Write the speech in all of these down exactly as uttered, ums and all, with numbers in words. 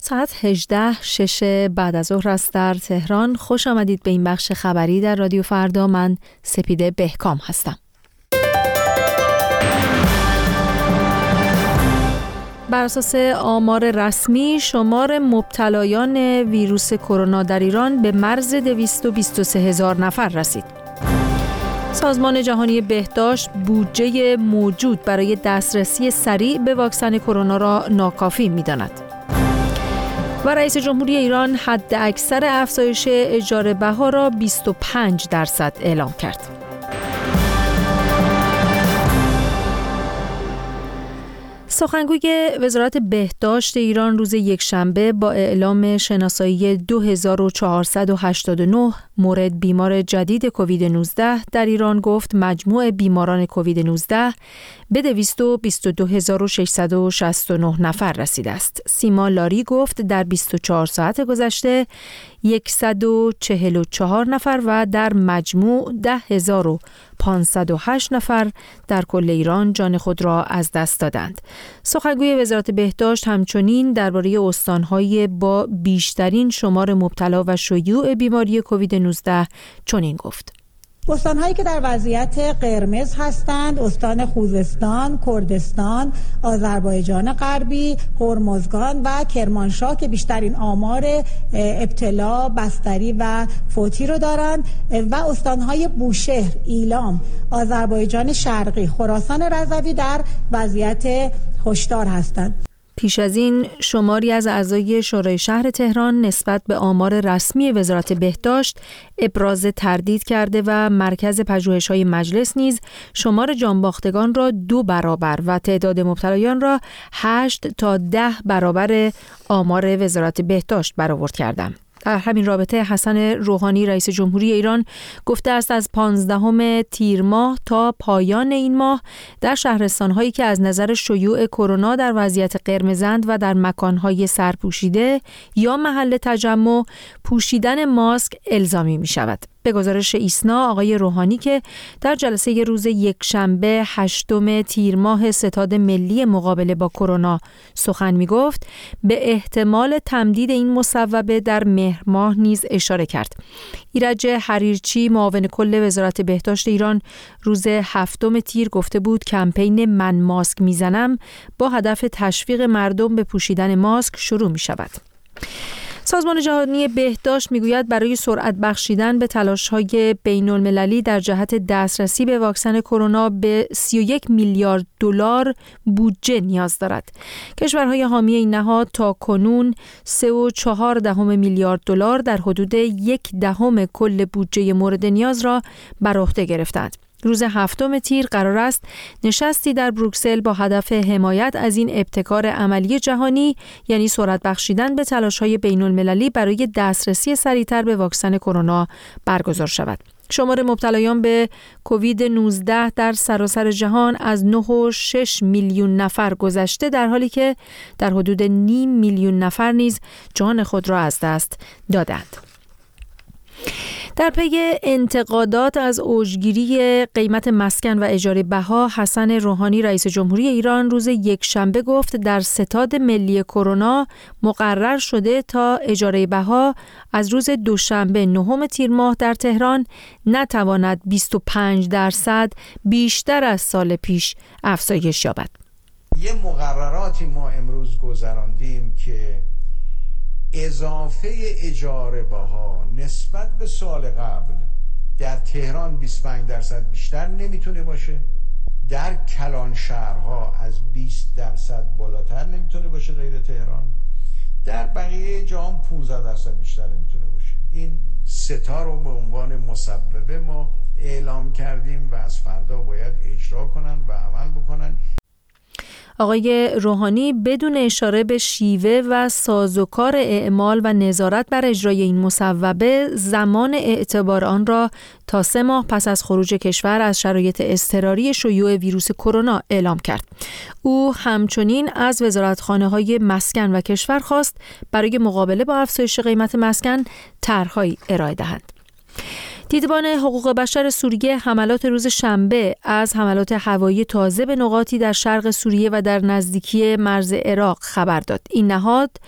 ساعت هجده شش بعد از ظهر است در تهران. خوش آمدید به این بخش خبری در رادیو فردا. من سپیده بهکام هستم. بر اساس آمار رسمی شمار مبتلایان ویروس کرونا در ایران به مرز دویست و بیست و سه هزار نفر رسید. سازمان جهانی بهداشت بودجه موجود برای دسترسی سریع به واکسن کرونا را ناکافی می‌داند. و رئیس جمهوری ایران حد اکثر افزایش اجاره بها را بیست و پنج درصد اعلام کرد. سخنگوی وزارت بهداشت ایران روز یکشنبه با اعلام شناسایی دو هزار و چهارصد و هشتاد و نه مورد بیمار جدید کووید نوزده در ایران گفت مجموع بیماران کووید نوزده به دویست و بیست و دو هزار و ششصد و شصت و نه نفر رسیده است. سیما لاری گفت در بیست و چهار ساعت گذشته صد و چهل و چهار نفر و در مجموع ده هزار و پانصد و هشت نفر در کل ایران جان خود را از دست دادند. سخنگوی وزارت بهداشت همچنین درباره استان‌های با بیشترین شمار مبتلا و شیوع بیماری کووید نوزده چنین گفت: استان‌هایی که در وضعیت قرمز هستند استان خوزستان، کردستان، آذربایجان غربی، هرمزگان و کرمانشاه که بیشترین آمار ابتلا، بستری و فوتی رو دارند و استان‌های بوشهر، ایلام، آذربایجان شرقی، خراسان رضوی در وضعیت هشدار هستند. پیش از این شماری از اعضای شورای شهر تهران نسبت به آمار رسمی وزارت بهداشت ابراز تردید کرده و مرکز پژوهش‌های مجلس نیز شمار جانباختگان را دو برابر و تعداد مبتلایان را هشت تا ده برابر آمار وزارت بهداشت برآورد کردند. در همین رابطه حسن روحانی رئیس جمهوری ایران گفته است از پانزدهم تیر ماه تا پایان این ماه در شهرستان‌هایی که از نظر شیوع کرونا در وضعیت قرمزند و در مکان‌های سرپوشیده یا محل تجمع پوشیدن ماسک الزامی می‌شود. به گزارش ایسنا آقای روحانی که در جلسه روز یکشنبه هشتم تیر ماه ستاد ملی مقابله با کرونا سخن می‌گفت، به احتمال تمدید این مصوبه در مهر ماه نیز اشاره کرد. ایرج حریرچی معاون کل وزارت بهداشت ایران روز هفتم تیر گفته بود کمپین من ماسک میزنم با هدف تشویق مردم به پوشیدن ماسک شروع می‌شود. سازمان جهانی بهداشت میگوید برای سرعت بخشیدن به تلاش‌های بین‌المللی در جهت دسترسی به واکسن کرونا به سی و یک میلیارد دلار بودجه نیاز دارد. کشورهای حامی این نهاد تا کنون سه و چهار دهم میلیارد دلار در حدود یک دهم کل بودجه مورد نیاز را بر عهده گرفتند. روز هفتم تیر قرار است نشستی در بروکسل با هدف حمایت از این ابتکار عملی جهانی، یعنی سرعت بخشیدن به تلاش‌های بین‌المللی برای دسترسی سریعتر به واکسن کرونا برگزار شود. شمار مبتلایان به کووید نوزده در سراسر جهان از نه و شش میلیون نفر گذشته، در حالی که در حدود نیم میلیون نفر نیز جان خود را از دست دادند. در پی انتقادات از اوجگیری قیمت مسکن و اجاره بها، حسن روحانی رئیس جمهوری ایران روز یکشنبه گفت در ستاد ملی کرونا مقرر شده تا اجاره بها از روز دوشنبه نهم تیر ماه در تهران نتواند بیست و پنج درصد بیشتر از سال پیش افزایش یابد. یه مقرراتی ما امروز گذراندیم که اضافه اجاره بها نسبت به سال قبل در تهران بیست و پنج درصد بیشتر نمیتونه باشه، در کلان شهرها از بیست درصد بالاتر نمیتونه باشه غیر تهران، در بقیه جهان پانزده درصد بیشتر نمیتونه باشه. این ستا رو به عنوان مسببه ما اعلام کردیم و از فردا باید اجرا کنن و عمل بکنن. آقای روحانی بدون اشاره به شیوه و سازوکار اعمال و نظارت بر اجرای این مصوبه زمان اعتبار آن را تا سه ماه پس از خروج کشور از شرایط اضطراری شیوع ویروس کرونا اعلام کرد. او همچنین از وزارتخانه‌های مسکن و کشور خواست برای مقابله با افزایش قیمت مسکن طرح‌هایی ارائه دهند. دیدبان حقوق بشر سوریه حملات روز شنبه از حملات هوایی تازه به نقاطی در شرق سوریه و در نزدیکی مرز عراق خبر داد. این نهاد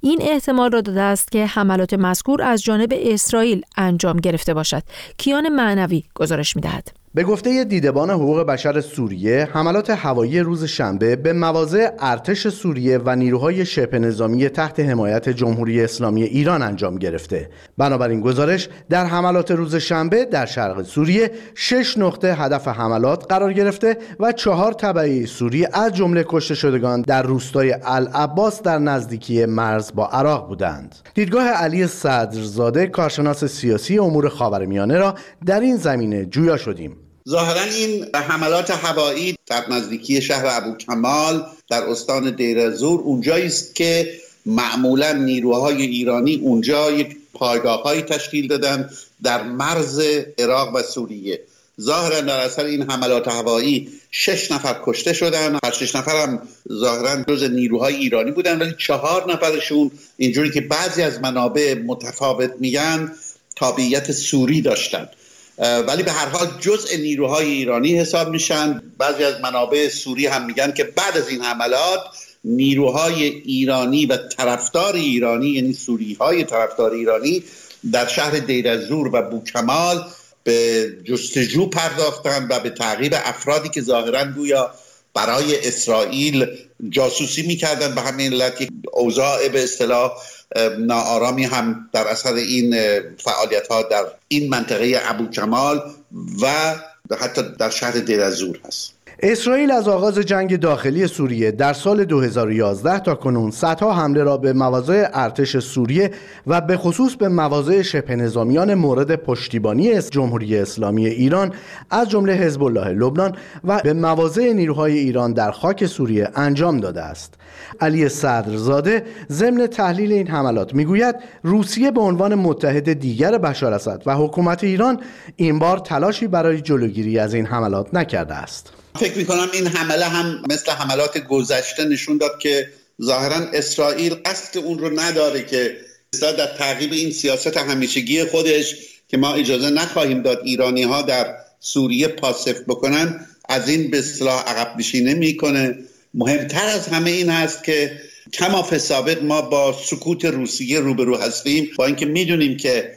این احتمال را داده است که حملات مذکور از جانب اسرائیل انجام گرفته باشد. کیان معنوی گزارش می‌دهد. به گفته دیدبان حقوق بشر سوریه، حملات هوایی روز شنبه به مواضع ارتش سوریه و نیروهای شبه نظامی تحت حمایت جمهوری اسلامی ایران انجام گرفته. بنابراین گزارش در حملات روز شنبه در شرق سوریه شش نقطه هدف حملات قرار گرفته و چهار تبعی سوری از جمله کشته شدگان در روستای العباس در نزدیکی مرز با عراق بودند. دیدگاه علی صدرزاده، کارشناس سیاسی امور خاورمیانه، را در این زمینه جویا شدیم. ظاهرا این حملات هوایی در نزدیکی شهر ابوکمال در استان دیر الزور اونجایی است که معمولا نیروهای ایرانی اونجا یک پایگاه‌هایی تشکیل دادن در مرز عراق و سوریه. ظاهرا در اثر این حملات هوایی شش نفر کشته شدن. هر شش نفر هم ظاهرا جز نیروهای ایرانی بودن، ولی چهار نفرشون اینجوری که بعضی از منابع متفاوت میگن تابعیت سوری داشتن، ولی به هر حال جزء نیروهای ایرانی حساب میشن. بعضی از منابع سوری هم میگن که بعد از این حملات نیروهای ایرانی و طرفدار ایرانی، یعنی سوریهای طرفدار ایرانی، در شهر دیر الزور و بوکمال به جستجو پرداختن و به تعقیب افرادی که ظاهراً گویا برای اسرائیل جاسوسی میکردن. به همین علت یک اوضاع به اصطلاح ناآرامی هم در اثر این فعالیت ها در این منطقه ابوکمال و حتی در شهر دیر الزور هست. اسرائیل از آغاز جنگ داخلی سوریه در سال دو هزار و یازده تا کنون صدها حمله را به مواضع ارتش سوریه و به خصوص به مواضع شبه نظامیان مورد پشتیبانی جمهوری اسلامی ایران از جمله حزب الله لبنان و به مواضع نیروهای ایران در خاک سوریه انجام داده است. علی صدرزاده ضمن تحلیل این حملات میگوید روسیه به عنوان متحد دیگر بشار اسد و حکومت ایران این بار تلاشی برای جلوگیری از این حملات نکرده است. فکر میکنم این حمله هم مثل حملات گذشته نشون داد که ظاهرا اسرائیل قصد اون رو نداره که در تعقیب این سیاست همیشگی خودش که ما اجازه نخواهیم داد ایرانی ها در سوریه پاسف بکنن، از این به اصطلاح عقب نشینی میکنه. مهمتر از همه این هست که کما فی سابق ما با سکوت روسیه روبرو هستیم، با اینکه میدونیم که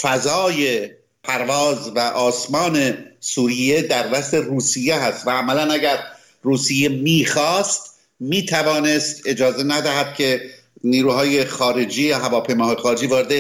فضای پرواز و آسمان سوریه در دست روسیه هست و عملا اگر روسیه میخواست میتوانست اجازه ندهد که نیروهای خارجی یا هواپیماهای خارجی وارد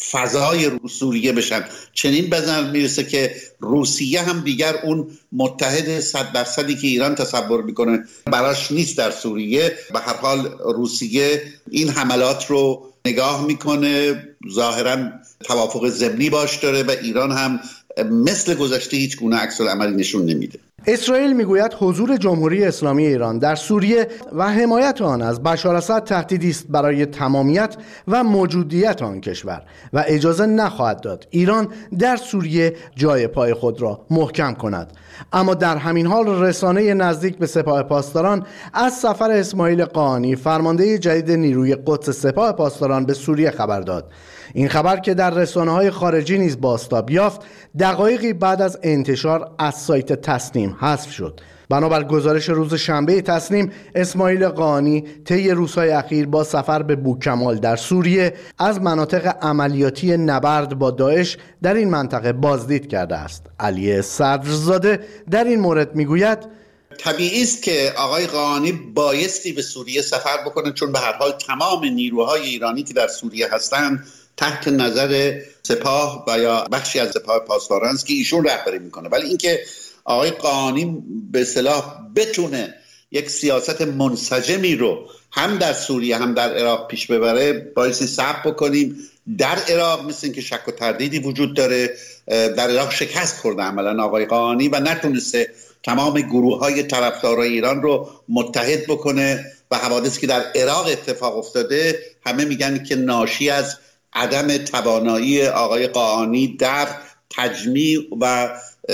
فضای سوریه بشن. چنین به نظر میرسه که روسیه هم دیگر اون متحد صد درصدی که ایران تصور میکنه براش نیست در سوریه. به هر حال روسیه این حملات رو نگاه میکنه، ظاهرا توافق ضمنی باش داره و ایران هم مثل گذشته هیچ گونه عکس العملی نشون نمیده. اسرائیل میگوید حضور جمهوری اسلامی ایران در سوریه و حمایت آن از بشار اسد تهدیدی است برای تمامیت و موجودیت آن کشور و اجازه نخواهد داد ایران در سوریه جای پای خود را محکم کند. اما در همین حال رسانه نزدیک به سپاه پاسداران از سفر اسماعیل قاآنی، فرمانده جدید نیروی قدس سپاه پاسداران، به سوریه خبر داد. این خبر که در رسانه‌های خارجی نیز بازتاب یافت، دقایقی بعد از انتشار از سایت تسنیم حذف شد. بنابر گزارش روز شنبه تسنیم، اسماعیل قاآنی طی روزهای اخیر با سفر به بوکمال در سوریه از مناطق عملیاتی نبرد با داعش در این منطقه بازدید کرده است. علی صدرزاده در این مورد میگوید طبیعی است که آقای قاآنی بایستی به سوریه سفر بکنه، چون به هر حال تمام نیروهای ایرانی که در سوریه هستند تحت نظر سپاه و یا بخشی از سپاه پاسداران است که ایشون رهبری میکنه. ولی اینکه آقای قاآنی به اصطلاح بتونه یک سیاست منسجمی رو هم در سوریه هم در عراق پیش ببره، بایستی صبر بکنیم. در عراق مثل اینکه شک و تردیدی وجود داره، در عراق شکست خورده عملا آقای قاآنی و نتونسته تمام گروه های طرفدارای ایران رو متحد بکنه و حوادثی که در عراق اتفاق افتاده همه میگن که ناشی از عدم توانایی آقای قاآنی در تجمیع و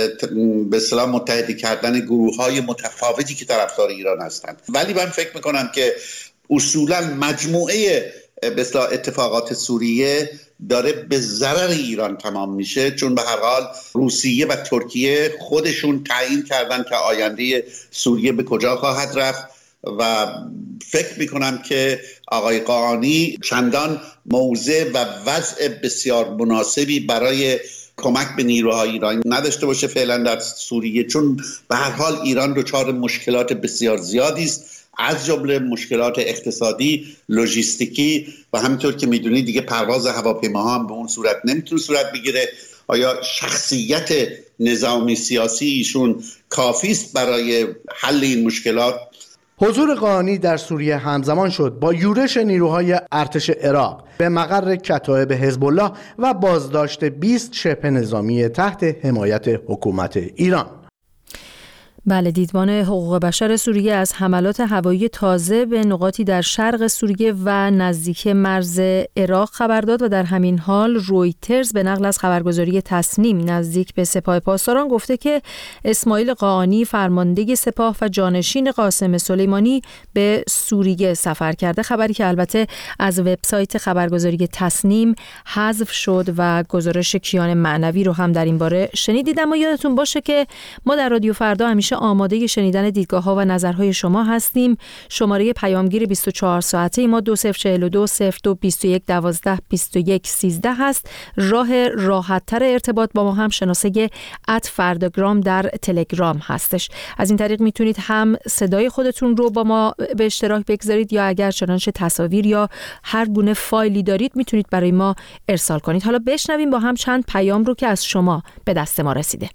به اصطلاح متحد کردن گروه‌های متفاوتی که طرفدار ایران هستند. ولی من فکر میکنم که اصولا مجموعه به اصطلاح اتفاقات سوریه داره به ضرر ایران تمام میشه، چون به هر حال روسیه و ترکیه خودشون تعیین کردن که آینده سوریه به کجا خواهد رفت و فکر میکنم که آقای قاآنی چندان موضع و وضع بسیار مناسبی برای کمک به نیروهای ایرانی نداشته باشه فعلا در سوریه، چون به هر حال ایران دچار مشکلات بسیار زیادی است، از جمله مشکلات اقتصادی، لوجستیکی و همینطور که میدونید دیگه پرواز هواپیماها هم به اون صورت نمیتونه صورت بگیره. آیا شخصیت نظامی سیاسی ایشون کافی است برای حل این مشکلات؟ حضور قاآنی در سوریه همزمان شد با یورش نیروهای ارتش عراق به مقر کتایب حزب الله و بازداشت بیست شبه نظامی تحت حمایت حکومت ایران. بله، دیدبان حقوق بشر سوریه از حملات هوایی تازه به نقاطی در شرق سوریه و نزدیک مرز عراق خبر داد و در همین حال رویترز به نقل از خبرگزاری تسنیم نزدیک به سپاه پاسداران گفته که اسماعیل قاآنی فرمانده سپاه و جانشین قاسم سلیمانی به سوریه سفر کرده، خبری که البته از وبسایت خبرگزاری تسنیم حذف شد و گزارش کیان معنوی رو هم در این باره شنیدید. اما یادتون باشه که ما در رادیو فردا همیشه آماده شنیدن دیدگاه‌ها و نظرهای شما هستیم. شماره پیامگیر بیست و چهار ساعته ما دو صفر چهار دو صفر دو بیست و یک دوازده بیست و یک سیزده هست. راه راحت‌تر ارتباط با ما هم شناسه ات فرداگرام در تلگرام هستش. از این طریق میتونید هم صدای خودتون رو با ما به اشتراک بگذارید یا اگر چنانچه تصاویر یا هر گونه فایلی دارید میتونید برای ما ارسال کنید. حالا بشنویم با هم چند پیام رو که از شما به دست ما رسیده.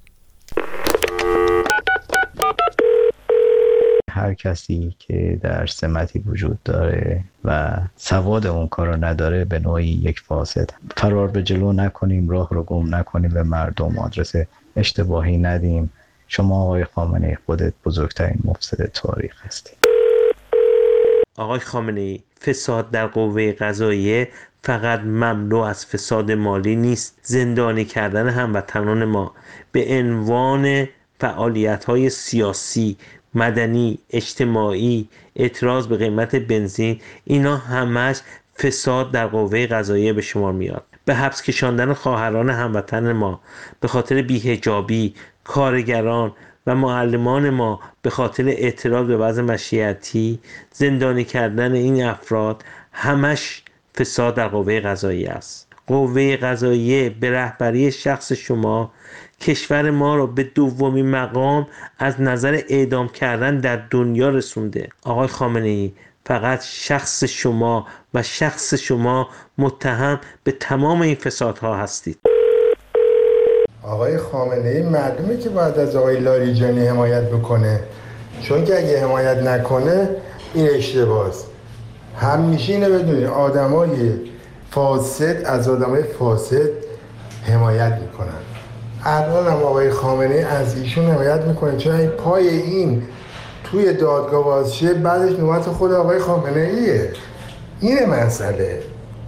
هر کسی که در سمتی وجود داره و سواد اون کارو نداره به نوعی یک فاسد. فرار به جلو نکنیم، راه رو گم نکنیم، به مردم آدرس اشتباهی ندیم. شما آقای خامنه‌ای خودت بزرگترین مفسد تاریخ هستی. آقای خامنه‌ای، فساد در قوه قضاییه فقط مملو از فساد مالی نیست. زندانی کردن هموطنان ما به عنوان فعالیت‌های سیاسی، مدنی، اجتماعی، اعتراض به قیمت بنزین، اینا همش فساد در قوه قضاییه به شمار میاد. به حبس کشاندن خواهران هموطن ما به خاطر بی‌حجابی، کارگران و معلمان ما به خاطر اعتراض به وضع مشیعتی، زندانی کردن این افراد همش فساد در قوه قضاییه است. قوه قضاییه به رهبری شخص شما کشور ما رو به دومین مقام از نظر اعدام کردن در دنیا رسونده. آقای خامنه‌ای، فقط شخص شما و شخص شما متهم به تمام این فسادها هستید. آقای خامنه‌ای معلومه که باید از آقای لاریجانی حمایت بکنه، چون که اگه حمایت نکنه این اشتباهه. همیشه اینو بدونید، آدمای فاسد از آدمای فاسد حمایت میکنن. الان هم آقای خامنه‌ای از ایشون حمایت میکنه، چون این پای این توی دادگاه باز شه، بعدش نوبت خود آقای خامنه‌ایه. اینه مسئله.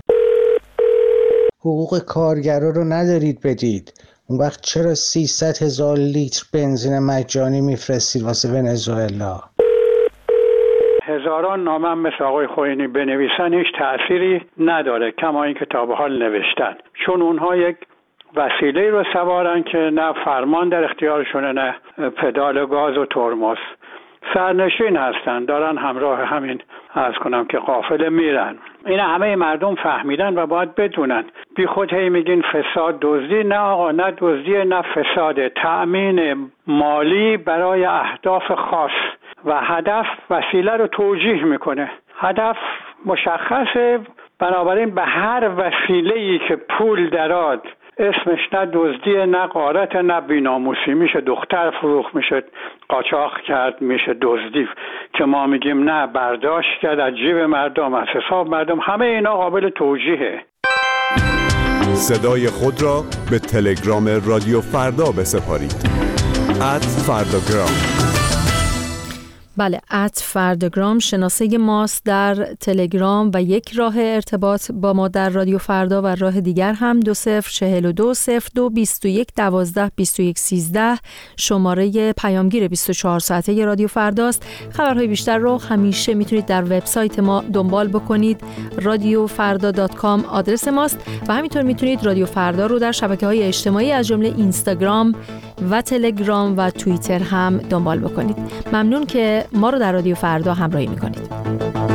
حقوق کارگرا رو ندارید بدید، اون وقت چرا سیصد هزار لیتر بنزین مجانی میفرستید واسه ونزوئلا؟ هزاران نامه مثل آقای خوئینی بنویسن هیچ تأثیری نداره، کما اینکه تا به حال نوشتن، چون اونها یک وسیله رو سوارن که نه فرمان در اختیارشونه نه پدال گاز و ترمز. سرنشین هستن، دارن همراه همین عرض کنم که قافله میرن. این همه مردم فهمیدن و باید بدونن. بی خود هی میگین فساد دزدی، نه آقا، نه دزدی نه فساد، تأمین مالی برای اهداف خاص و هدف وسیله رو توجیه میکنه. هدف مشخصه، بنابراین به هر وسیله‌ای که پول درآد، اسمش نه دزدی نه غارت نه بی‌ناموسی، میشه دختر فروخت، میشه قاچاق کرد، میشه دزدی که ما میگیم نه، برداشت کرد از جیب مردم، از حساب مردم، همه اینا قابل توجیهه. صدای خود را به تلگرام رادیو فردا بسپارید. ات فرداگرام. بله، ات فرداگرام شناسه ماست در تلگرام و یک راه ارتباط با ما در رادیو فردا و راه دیگر هم دو صفر چهل دو صفر دو بیست و یک دوازده بیست و یک سیزده شماره پیامگیر بیست و چهار ساعته رادیو فرداست. خبرهای بیشتر رو همیشه میتونید در وبسایت ما دنبال بکنید. رادیو فردا دات کام آدرس ماست و همینطور میتونید رادیو فردا رو در شبکه‌های اجتماعی از جمله اینستاگرام، و تلگرام و توییتر هم دنبال بکنید. ممنون که ما رو در رادیو فردا همراهی میکنید.